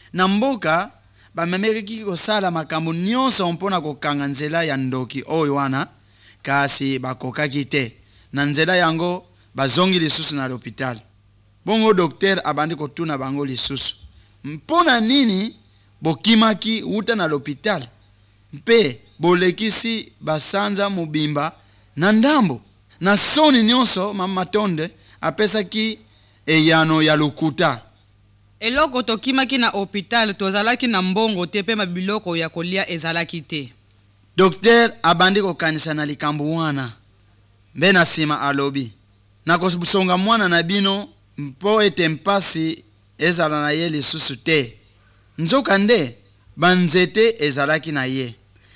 Na mboka bamemeki kosala makambo nyonso mpona kokanga nzela ya ndoki oyo wana, kasi bakokaki te. Na nzela yango bazongi lisusu na l'hôpital. Bongo docteur abandi kotuna bango lisusu, mpona nini bokimaki uta na l'hôpital mpe bolekisi basanza mobimba na ndambo? Na soni nyonso Mama Matonde apesaki eyano ya lukuta. Eloko tokimaki na hôpital tozalaki na mbongo te pe mabiloko ya kolia ezalaki te. Docteur abandi kokanisa na likambo wana. Mbe na sima alobi, na kosonga mwana na bino mpo ete mpasi ezala na ye lisusu te. Nzoka nde banzete ezalaki na ye.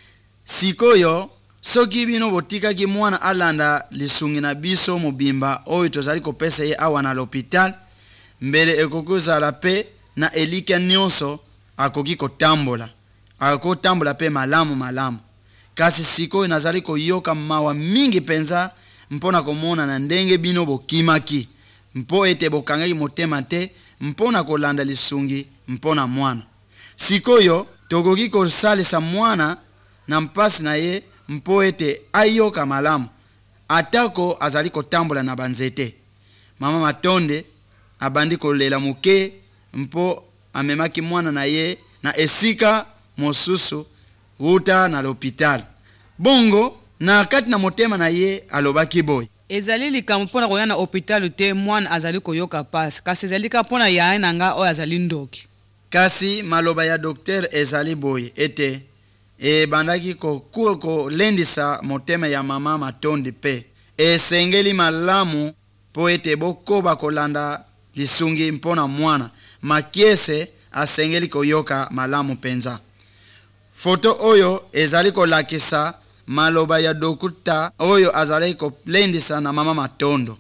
Sikoyo soki bino botikaki mwana alanda lisungi na biso mobimba oyo tozali kopesa ye awa na l'hôpital, mbele ekokozala pe na elika nyonso akoki kotambola. Akotambola pe malamu. Kasi sikoyo nazali koyoka mawa mingi penza mpona komona na ndenge bino bokimaki, mpo ete bokangaki motema te mpona kolanda lisungi mpona mwana. Sikoyo tokoki kosalisa mwana na mpasi na ye mpo ete ayoka malamu, atako azali kotambola na banzete. Mama Matonde abandi kolela muke mpo amemaki mwana na ye na esika mosusu uta na l'hôpital. Bongo na kati na motema na ye alobaki boy, ezali likambo mpona koya na hôpital te mwana azali koyoka pasi, kasi ezali ka mpona yaye na nga oyo azali ndoki. Kasi maloba ya docteur ezali boy ete bandaki kolendisa motema ya Mama Matonde pe esengeli malamu po ete bokoba kolanda lisungi mpona mwana, makiese asengeli koyoka malamu penza. Foto oyo ezali kolakisa maloba ya dokuta oyo azali kolendisa na Mama Matondo.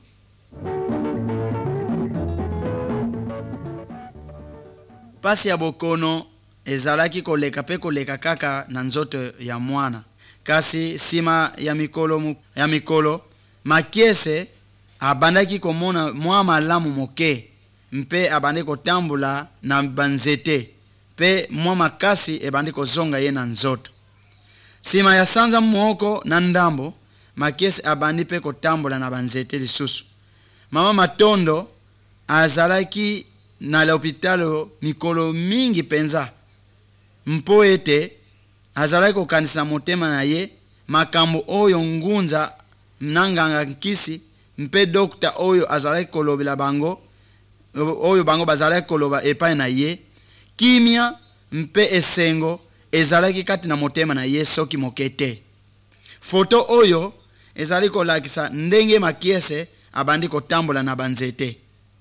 Pasi ya bokono ezalaki koleka pe koleka kaka na nzoto ya mwana. Kasi sima ya mikolo makiese abandaki komona mwa malamu moke, mpe abandi kotambula na banzete, pe mwa makasi ebandi kozonga ye na nzoto. Sima ya sanza mwoko na ndambo, makiese abandi pe kotambula na banzete lisusu. Mama Matondo azalaki na l'hôpital mikolo mingi penza, mpo ete azalaki kokanisa motema na ye makambo oyo ngunza mnanganga nkisi mpe dokta oyo azalaki kolobela bango, oyo bango bazalaki koloba epai na ye. Kimia mpe esengo ezalaki kati na motema na ye soki mokete. Foto oyo ezali kolakisa ndenge makiese abandi kotambola na banzete.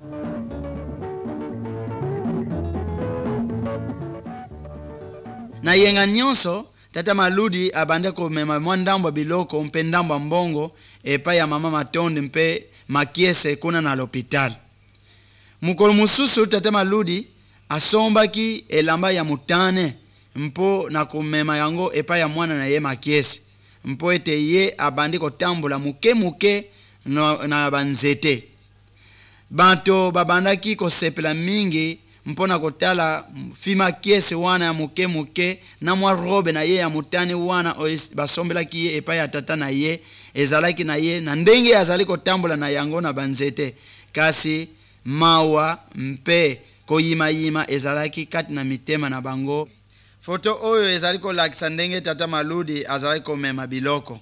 Na yenga nyonso Tata Maludi abandi komema mwa ndambo biloko mpe ndambo mbongo epai ya Mama Matonde mpe makiese kuna na l'hôpital. Mukolo mususu Tata Maludi asombaki elamba ya mutane mpo na komema yango epai ya mwana na ye makiese, mpo ete ye abandi kotambola muke na banzete. Banto babandaki kosepela mingi mpona kotala fima kiese wana ya muke na mwa robe na ye ya mutane wana basombelaki ye epai ya tata na ye, ezalaki na ye na ndenge azali kotambola na yango na banzete. Kasi mawa mpe koyima ezalaki kati na mitema na bango. Foto oyo ezali kolakisa ndenge Tata Maludi azali komema biloko.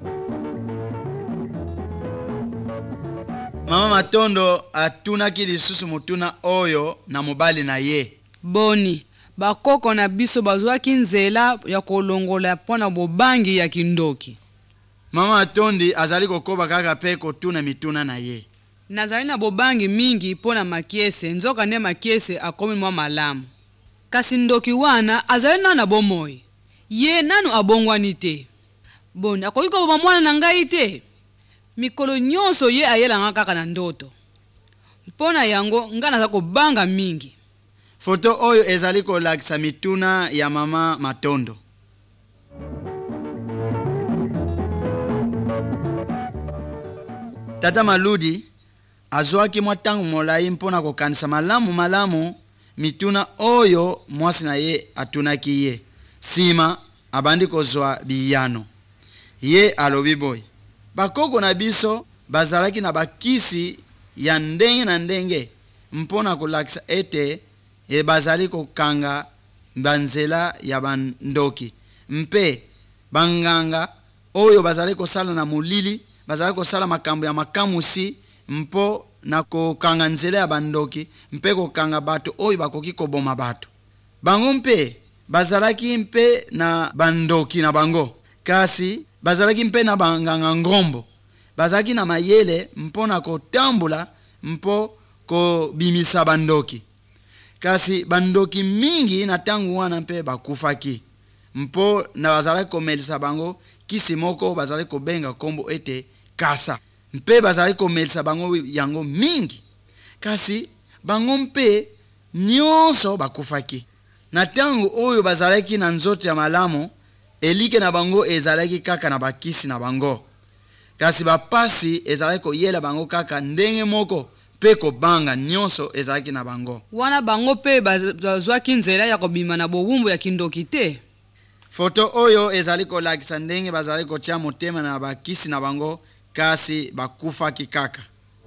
Mama Matondo atunaki lisusu mutuna oyo na mobali na ye. Boni, bakoko na biso bazwaki nzela ya kolongola pona bobangi ya kindoki. Mama Matondi azali kokoba kaka pe kotuna mituna na ye. Nazali na bobangi mingi pona makiese, nzoka ne makiese akomi mwa malamu. Kasi ndoki wana azali na bomoi. Ye nanu abongwani te. Boni, akoki ko mwana na ngai te. Mikolo nyonso ye ayela nga kaka na ndoto. Mpona yango ngana za kobanga mingi. Foto oyo ezali kolakisa mituna ya Mama Matondo. Tata Maludi azwaki mwa tangu molai mpona kokanisa malamu mituna oyo mwasi na ye atunaki ye. Sima abandi kozwa biyano. Ye alobi boy. Bakoko na biso bazalaki na bakisi ya ndenge na ndenge mpona kolakisa ete bazali kokanga banzela ya bandoki. Mpe banganga oyo bazali kosala na mulili, bazali kosala makambo ya makamusi mpo na kokanga nzela ya bandoki, mpe kokanga bato oyo bakoki koboma bato. Bango mpe bazalaki mpe na bandoki na bango, kasi bazalaki mpe na banganga ngombo. Bazalaki na mayele mpo na kotambula mpo kobimisa bandoki. Kasi bandoki mingi na tangu wana mpe bakufaki. Mpo na bazalaki komelisa bango kisi moko bazalaki kobenga kombo ete kasa. Mpe bazalaki komelisa bango yango mingi. Kasi bango mpe nyonso bakufaki. Na tangu oyo bazalaki na nzoto ya malamu, elike na bango ezalaki kaka na bakisi na bango. Kasi bapasi ezalaki koyela bango kaka ndenge moko pe kobanga nyonso ezalaki na bango. Wana bango pe bazwaki nzela ya kobima na bowumbu ya kindoki te. Foto oyo ezali kolakisa ndenge bazali kotia motema na bakisi na bango, kasi bakufaki kaka.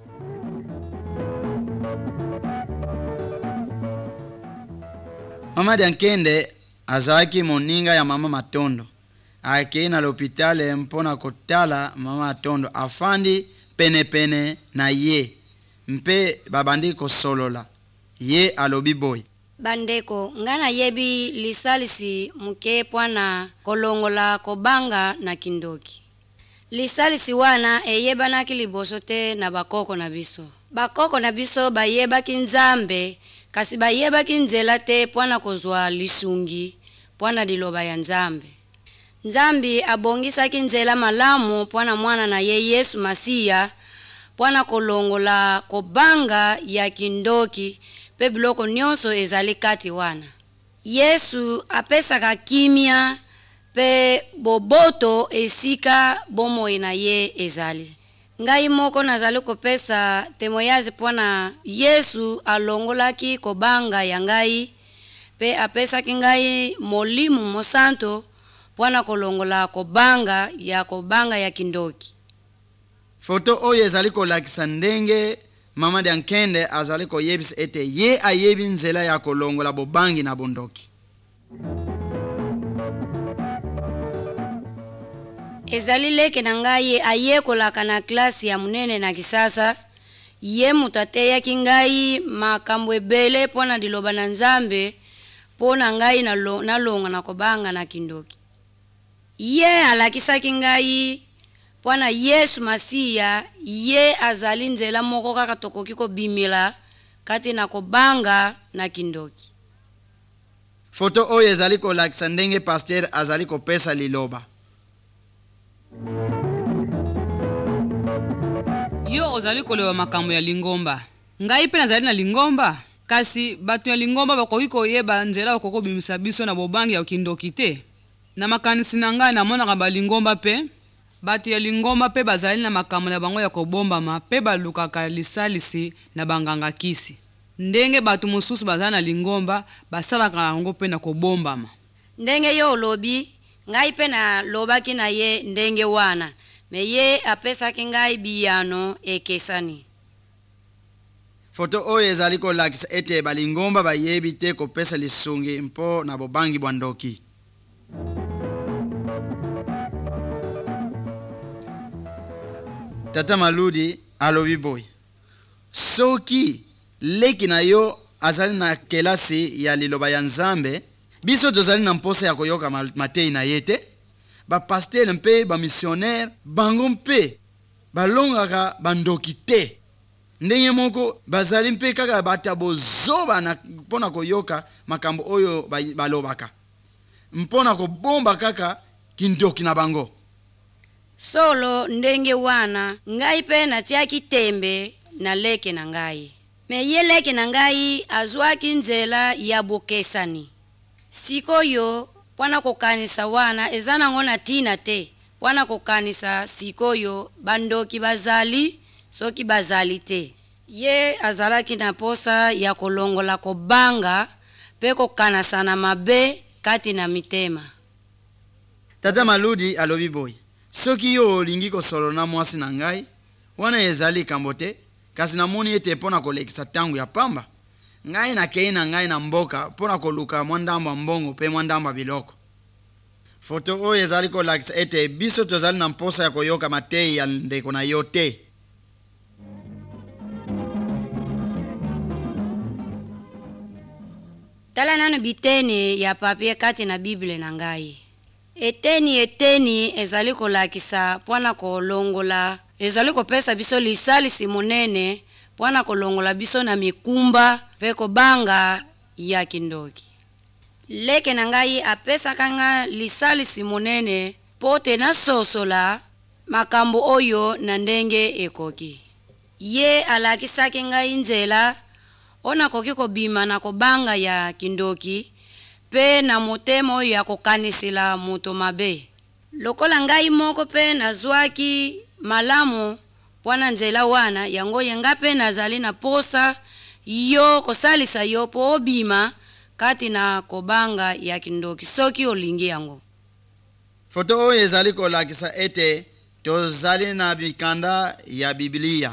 Mama Diankende azalaki moninga ya mama Matondo. Akei na l'hôpital mpona kotala mama Matondo afandi pene na ye. Mpe babandi kosolola. Ye alobi boy. Bandeko, ngana yebi lisalisi muke pwana kolongola kobanga na kindoki. Lisalisi wana eyeba na kiliboso te na bakoko na biso. Bakoko na biso bayeba kinzambe, kasi bayeba kinzela te pwana kozwa lisungi, pwana diloba ya nzambe. Nzambi abongisa kinzela malamu pwana mwana na ye Yesu Masiya, pwana kolongola kobanga ya kindoki, pe biloko nyonso ezali kati wana. Yesu apesaka kimia pe boboto esika bomoi na ye ezali. Ngai moko nazali kopesa temoyazi pwana Yesu alongolaki kobanga ya ngai, pe apesaki ngai Molimo Mosanto pwana kolongola kobanga ya kindoki. Foto oyo ezali kolakisa ndenge Mama Diankende azali koyebisa ete ye ayebi nzela ya kolongola bobangi na bondoki. Ezali leke na ngai ayekolaka na klasi ya munene na kisasa, ye mutate ya kingai makambo ebele pona diloba na nzambe, pona ngai nalonga na kobanga na kindoki. Ye alakisa kingai pwana Yesu Masiya, ye azali nzela moko kaka tokoki kobimila kati na kobanga na kindoki. Foto oyo ezali kolakisa ndenge pasteur azali kopesa liloba. Yo ozali kolewa makambo ya lingomba. Ngai pe nazali na lingomba, kasi bato ya lingomba bakoki koyeba nzela okoko bimisa biso na bobangi ya kindoki te. Na makanisi na ngai namonaka balingomba pe bato ya lingomba pe bazali na makambo na bango ya kobombama pe balukaka lisalisi na banganga kisi. Ndenge bato mosusu bazali na lingomba basalaka yango pe na kobombama. Ndenge yo lobi, ngai pe na lobaki na ye ndenge wana, me ye apesaki ngai biyano ekesani. Foto oyo ezali kolakisa ete balingomba bayebi te kopesa lisungi mpo na bobangi bwandoki. Tata Maludi alobi boy. Soki leki na yo azali na kelasi ya liloba ya nzambe, biso tozali na mposa ya koyoka matei na yete, ba pasteur mpe ba missionnaire bango mpe balongaka bandoki te. Ndenge moko bazali mpe kaka batabo zoba na pona koyoka makambo oyo balobaka. Mpona kobomba kaka kindoki na bango. Solo ndenge wana, ngai pe natiaki tembe na leke na ngai. Me ye leke na ngai azwaki nzela ya bokesani. Sikoyo, pwana kokanisa wana, ezana ngona tina te. Pwana kokanisa sikoyo, bandoki bazali, soki bazali te. ye azalaki na posa ya kolongola kobanga pe kokanasana mabe kati na mitema. Tata Maludi alobi boy. Soki yo olingi kosolo na mwasi na ngai, wana ezali likambo te, kasi namoni ete mpona kolekisa tangu ya pamba. Ngai nakei na ngai na mboka mpona koluka mwandamba mbongo pe mwandamba biloko. Foto oyo ezali kolakisa ete biso tozali na mposa ya koyoka mateyi ya ndeko na yo te. Tala nanu biteni ya papie kati na Bible na ngai. Eteni ezali kolakisa pwana kolongola, ezali kopesa biso lisalisi monene pwana kolongola biso na mikumba pe kobanga ya kindoki. Leke na ngai apesa kanga lisalisi monene pote na sosola makambo oyo na ndenge ekoki. Ye alakisaki ngai nzela ona koki kobima na kobanga ya kindoki pe na motema oyo ya kokanisila muto mabe. Lokola ngai moko pe nazwaki malamu pwana nzela wana yango yenga pe nazali na posa yo kosalisa yo po obima kati na kobanga ya kindoki soki olingi yango. Foto oyo ezali kolakisa ete tozali na bikanda ya Biblia.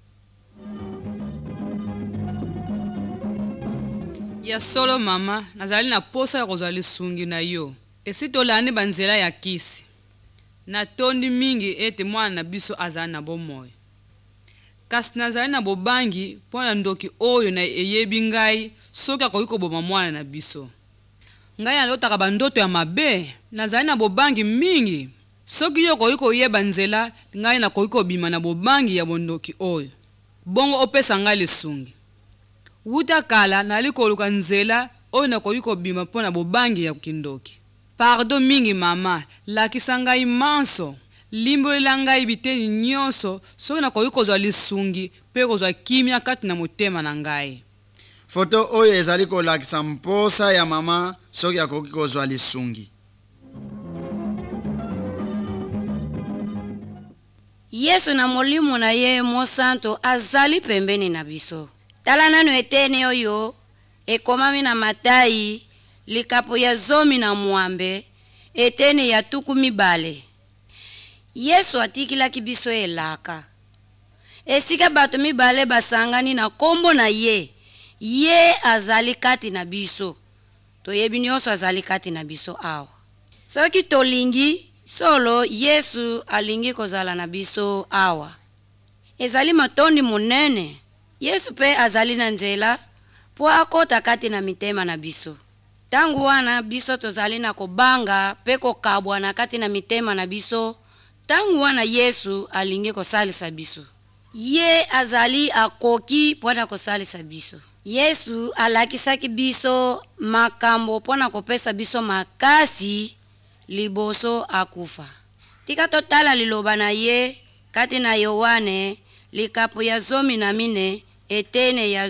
Ya solo mama, nazali na posa ya kozwa lisungi na yo. Esi tolani banzela ya kisi. Na tondi mingi ete mwana na biso azali na bomoi. Kasi nazali na bobangi pona ndoki oyo na eyebi ngai soki akoki koboma mwana na biso. Ngai alotaka bandoto ya mabe, nazali na bobangi mingi. Soki yo koki koyeba nzela, ngai na koki kobima na bobangi ya bondoki oyo. Bongo opesa ngai lisungi. Wuta kala nali koluka nzela oyo na koki kobima pona bobangi ya kindoki. Pardon mingi mama, lakisa ngai manso. Limbolela ngai biteni nyonso soki na koki kozwa lisungi pe kozwa kimia kati na motema na ngai. Foto oyo ezali kolakisa mposa ya mama soki akoki kozwa lisungi. Yesu na molimo na ye mosanto azali pembeni na biso. Tala nanu eteni oyo ekomami na Matayi likapo ya 10 eteni ya 12. Yesu atikilaki biso elaka. Esika bato mibale basangani na kombo na ye. Ye azali kati na biso. Toyebi nyonso azali kati na biso awa. Soki tolingi solo Yesu alingi kozala na biso awa. Ezali matondi monene. Yesu pe azali na nzela po akota kati na mitema na biso. Tangu wana biso tozali na kobanga pe kokabwa na kati na mitema na biso. Tangu wana Yesu alingi kosalisa biso. Ye azali akoki pona kosalisa biso. Yesu alakisaki biso makambo pona kopesa biso makasi liboso akufa. Tika totala liloba na ye kati na Yohane likapo ya 14 etene ya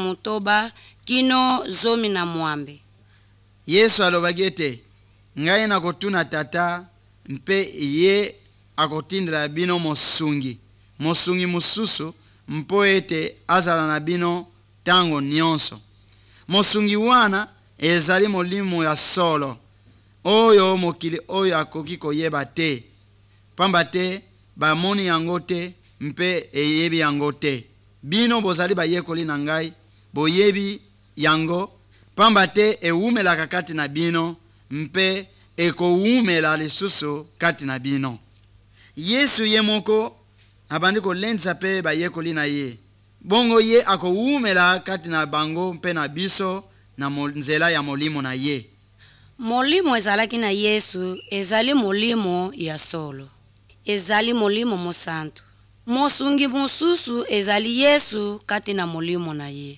19 kino 10. Yesu alobaki ete ngai nakotuna tata mpe ye akotindela bino mosungi mususu mpo ete azala na bino tango nyonso. Mosungi wana ezali molimo ya solo oyo mokili oyo akoki koyeba te, pamba te bamoni yango te mpe eyebi yango te. Bino bozali bayekoli na ngai, boyebi yango, pamba te ewumelaka kati na bino mpe ekowumela lisusu kati na bino. Yesu ye moko abandi kolendisa pe bayekoli na ye. Bongo ye akowumela kati na bango mpe na biso na nzela ya molimo na ye. Molimo ezalaki na Yesu ezali molimo ya solo. Ezali molimo mosantu. Mosungi mususu ezali Yesu kati na molimo na ye.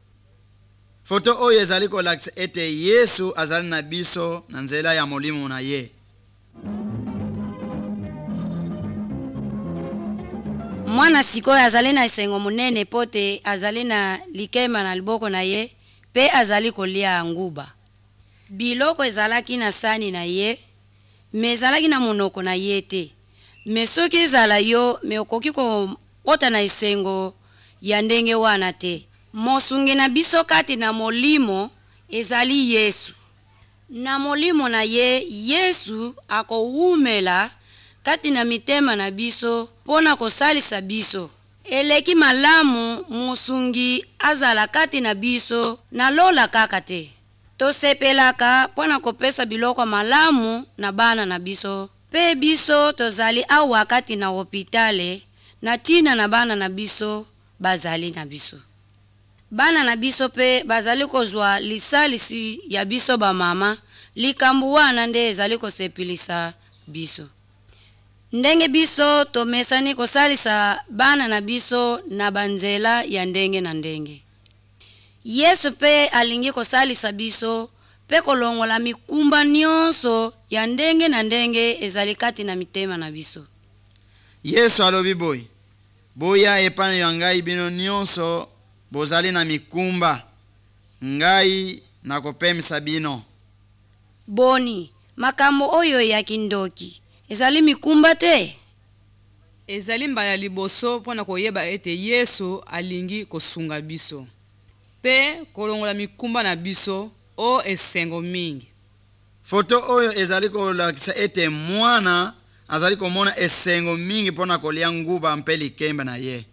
Foto oyo ezali kolakisa ete Yesu azali na biso na nzela ya molimo na ye. Mwana sikoyo azali na esengo munene pote azali na likema na liboko na ye pe azali kolia nguba. Biloko ezalaki na sani na ye, me ezalaki na monoko na ye te. Me soki ezala yo, me okoki kota na esengo ya ndenge wana te. Mosungi na biso kati na molimo ezali Yesu. Na molimo na ye, Yesu akowumela kati na mitema na biso pona kosalisa biso. Eleki malamu mosungi azala kati na biso na lola kaka te. Tosepelaka pona kopesa biloko malamu na bana na biso. Pe biso tozali awa kati na hopitale na tina na bana na biso bazali na biso. Bana na biso pe bazali kozwa lisalisi ya biso ba mama, likambu wana nde ezali kosepilisa biso. Ndenge biso tomesani kosalisa bana na biso na banzela ya ndenge na ndenge. Yesu pe alingi kosalisa biso pe kolongola mikumba nyonso ya ndenge na ndenge ezali kati na mitema na biso. Yesu alobi boy, boya epana ya ngai bino nyonso bozali na mikumba, ngai na kopemisa bino. Boni, makambo oyo ya kindoki ezali mikumba te? Ezali mbala liboso pona koyeba ete Yesu alingi kosunga biso. Pe kolongola mikumba na biso o esengo mingi. Foto oyo ezali kolakisa ete mwana azali komona esengo mingi pona kolia nguba mpe likemba na ye.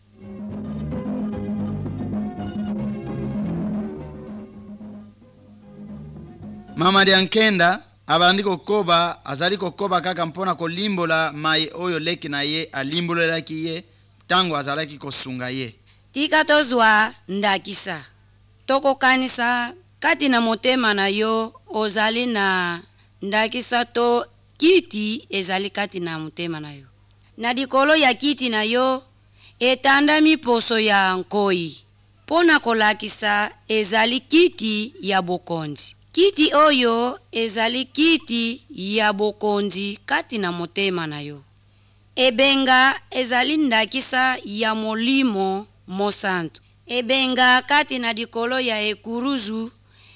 Mama Diankenda abandi kokoba azali kokoba kaka mpona kolimbola mai oyo leki na ye alimbolelaki ye tango azalaki kosunga ye. Tika tozwa ndakisa. Toko kanisa kati na motema na yo ozali na ndakisa to kiti ezali kati na motema na yo. Na dikolo ya kiti na yo etanda miposo ya nkoi. Pona kolakisa ezali kiti ya bokonzi. Kiti oyo ezali kiti ya bokonzi kati na motema na yo. Ebenga ezali ndakisa ya molimo mosantu. Ebenga kati na dikolo ya ekuruzu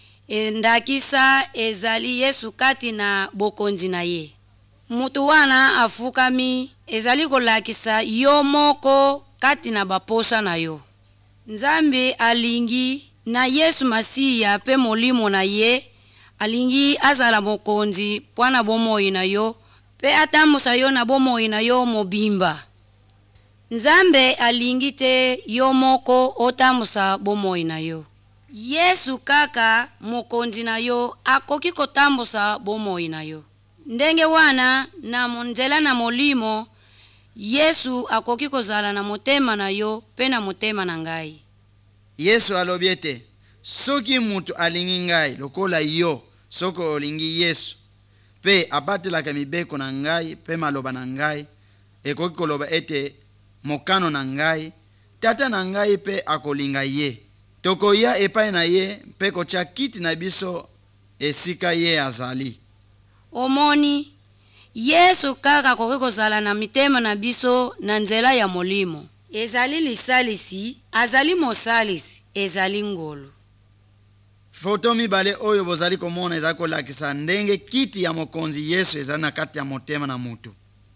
ndakisa ezali Yesu kati na bokonzi na ye. Mutu wana afukami ezali kolakisa yo moko kati na baposa na yo. Nzambe alingi na Yesu Masiya pe molimo na ye alingi azala mokonzi pwana bomoi na yo pe atamusa yo na bomoi na yo mobimba. Nzambe alingi te yo moko otamusa bomoi na yo. Yesu kaka mokonzi na yo akoki kotambusa bomoi na yo. Ndenge wana na monzela na molimo Yesu akoki kozala na motema na yo pe na motema na ngai. Yesu alobi ete soki mutu alingi ngai lokola yo soko olingi Yesu pe abatelaka mibeko na ngai pe maloba na ngai ekoki koloba ete mokano na ngai tata na ngai pe akolinga ye. Tokoya epai na ye pe kotia kiti na biso esika ye azali. Omoni Yesu kaka akoki kozala na mitema na biso na nzela ya molimo. Ezali lisalisi, azali mosalisi, ezali ngolo. Foto mibale oyo bozali komona ezali kolakisa ndenge kiti ya mokonzi Yesu ezali na kati ya motema na mutu.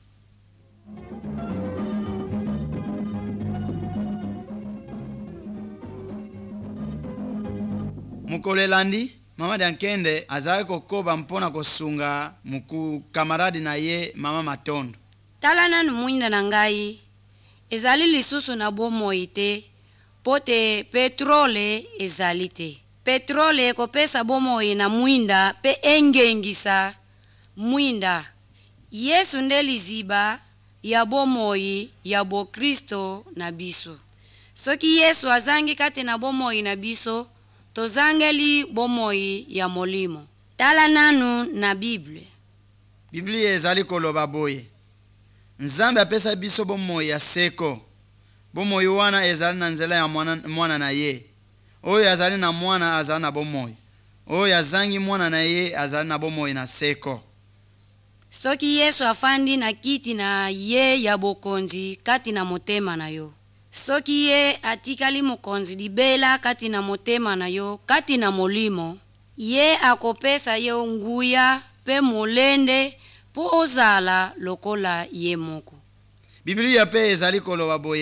Mukolelandi Mama Diankende azali kokoba mpona kosunga muku kamaradi na ye Mama Matondo. Tala nanu mwinda na ngai ezali lisusu na bomoi te pote petrole ezali te. Petrole kopesa bomoi na mwinda pe engengisa mwinda. Yesu nde liziba ya bomoi ya bo Kristo na biso. Soki Yesu azangi kati na bomoi na biso tozangeli bomoi ya molimo. Tala nanu na Bible. Biblia ezali koloba boye. Nzambe apesa biso bomoi ya seko. Bomoi wana ezali na nzela ya mwana na ye. Oyo azali na mwana azali na bomoi. Oyo azangi mwana na ye azali na bomoi na seko. Soki Yesu afandi na kiti na ye ya bokonzi kati na motema na yo. Soki ye atikali mokonzi libela kati na motema na yo kati na molimo. Ye akopesa ye nguya pe molende po ozala lokola ye moko. Biblia pe ezali koloba boye.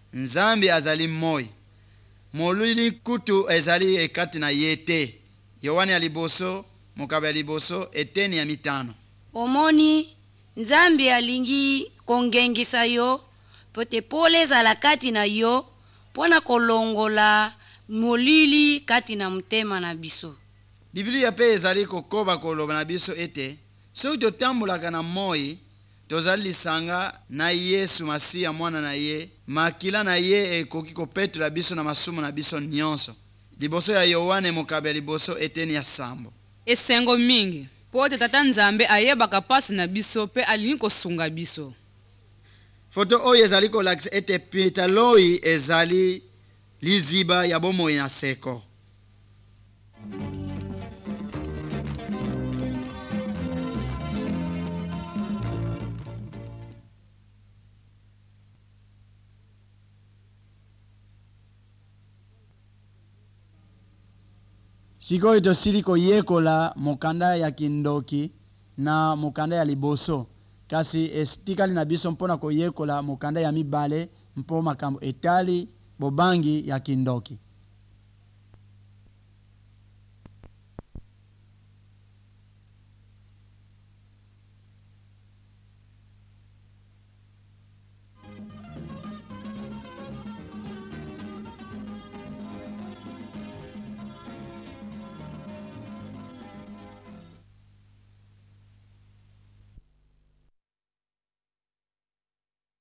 nzambi azali moi. Molili kutu ezali ekati na yete. Yohane ya liboso, mokabe ya liboso, eteni ya mitano. Omoni, nzambi alingi kongengisa yo, pote pole ezala kati na yo, pona kolongola molili kati na mutema na biso. Biblia pe ezali kokoba koloba na biso ete, soki totambulaka na moi, tozali lisanga na Yesu Masiya mwana na ye, makila na ye ekoki kopetola biso na masumu na biso nyonso. Liboso ya Yohane mokabe liboso eteni ya sambo. Esengo mingi, pote tata nzambe ayebaka pasi na biso pe alingi kosunga biso. Foto oyo ezali kolakisa ete pitaloi ezali liziba ya bomoi na seko. Sikoyo tosili koyekola mokanda ya kindoki na mokanda ya liboso. Kasi estikali na biso mpona koyekola mokanda ya mibale mpo makambo etali bobangi ya kindoki.